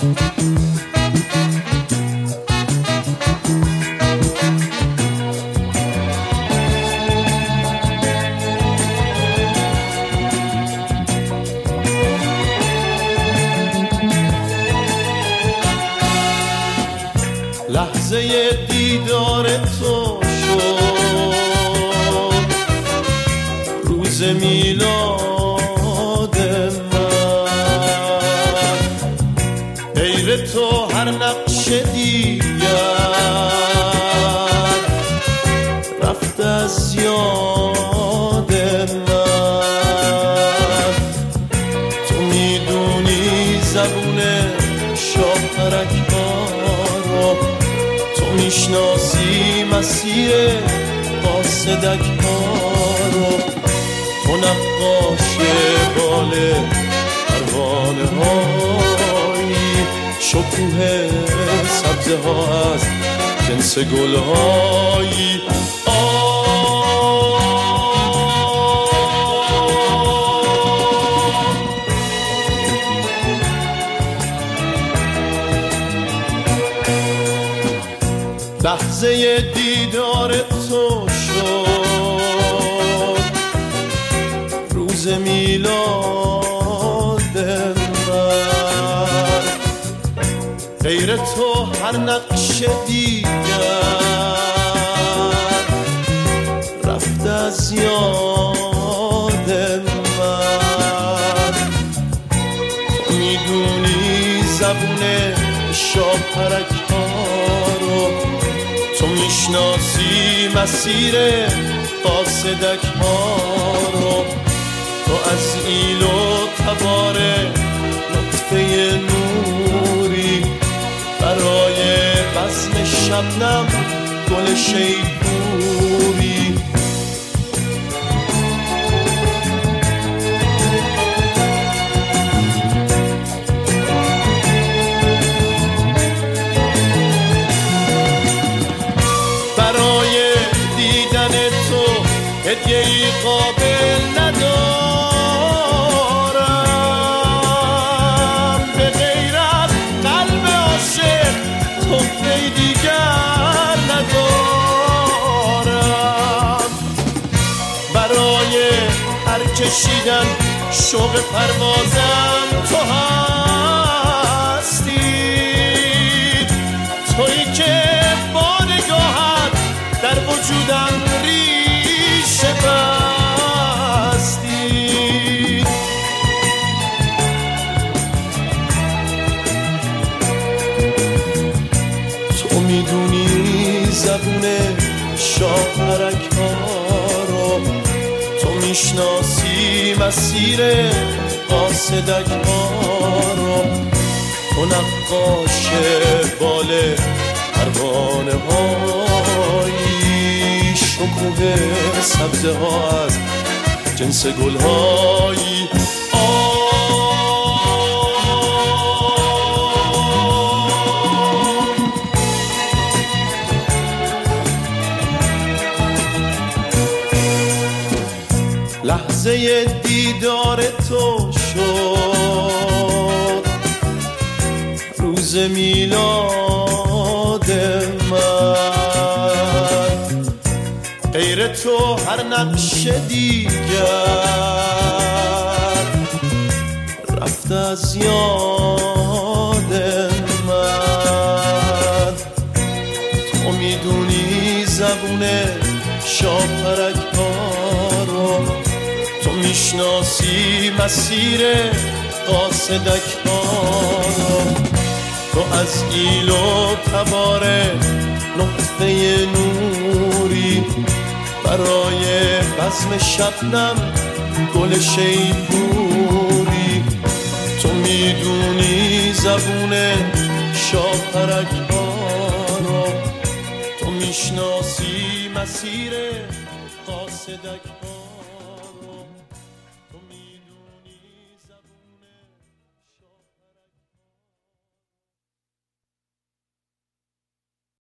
لحظه دیدار تو شد روز میلاد من، غیر تو هر نقش دیگر رفت از یاد من. تو میدونی زبون شاپرک رو، تو میشناسی مسیر قاصدک ها رو، تو نقاش بال پروانه هایی، شکوه سبزه ها از جنس گل هایی. لحظه دیدار تو شد روز میلاد من، غیر تو هر نقش دیگر رفت از یاد من. تو میدونی زبون شاپرک ها رو، تو میشناسی مسیر قاصدک ها رو، تو از ایل و تبار نطفه نوری، برای بزم شبنم گل شیپوری. هدیه‌ای قابل ندارم به غیر از قلب عاشق، تحفه‌ای دیگر ندارم. برای هر کشیدن شوق پروازم تو هستی، تویی که با نگاهت در وجودم بستی. تو میدونی زبون شاپرک ها رو، تو میشناسی مسیر قاصدک ها رو، تو نقاش بال پروانه هایی، شکوه سبزه ها از جنس گل هایی. لحظه دیدار تو شد روز میلاد من، غیر تو هر نقش دیگر رفت از یاد من. تو میدونی زبون شاپرک ها رو، تو میشناسی مسیر قاصدک ها رو، تو از ایل و تبار نطفه نوری، برای بزم شبنم گل شیپوری. تو میدونی زبون شاپرک ها رو، تو میشناسی مسیر قاصدک ها.